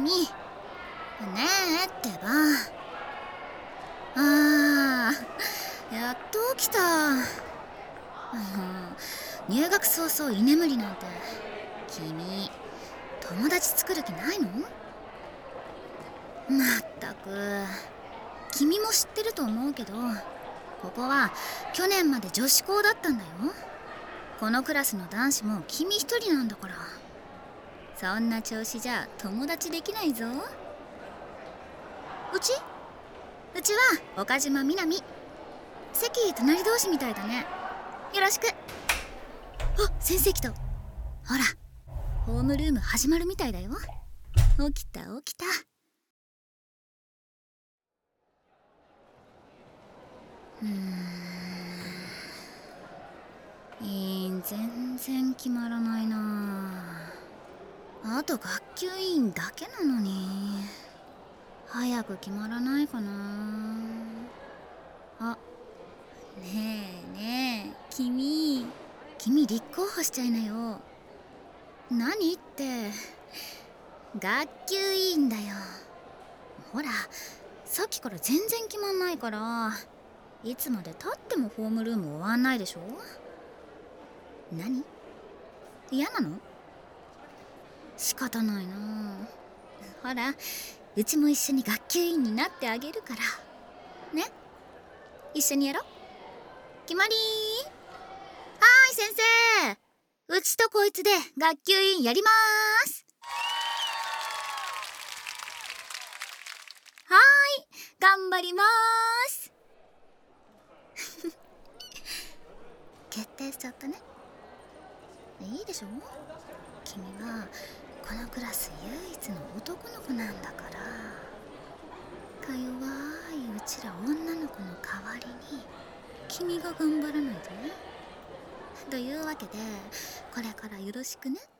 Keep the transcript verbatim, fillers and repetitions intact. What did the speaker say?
み。ねえってば。あー、やっと起きた。うん、入学早々居眠りなんて。君、友達作る気ないの？まったく。君も知ってると思うけど、ここは去年まで女子校だったんだよ。このクラスの男子も君一人なんだから。そんな調子じゃ友達できないぞ。うちうちは岡島みなみ。席隣同士みたいだね。よろしく。あ、先生来た。ほら、ホームルーム始まるみたいだよ。起きた起きた。うーん、いいん全然決まらないな。あと学級委員だけなのに。早く決まらないかな。あ、ねえねえ、君君立候補しちゃいなよ。何って、学級委員だよ。ほら、さっきから全然決まんないから、いつまでたってもホームルーム終わんないでしょ。何？嫌なの？仕方ないな。ほら、うちも一緒に学級委員になってあげるからね。一緒にやろ。決まりー。はーい、先生。うちとこいつで学級委員やりまーす。はーい、頑張りまーす。決定しちゃったね。いいでしょ。君はこのクラス唯一の男の子なんだから。か弱いうちら女の子の代わりに君が頑張らないとね。というわけで、これからよろしくね。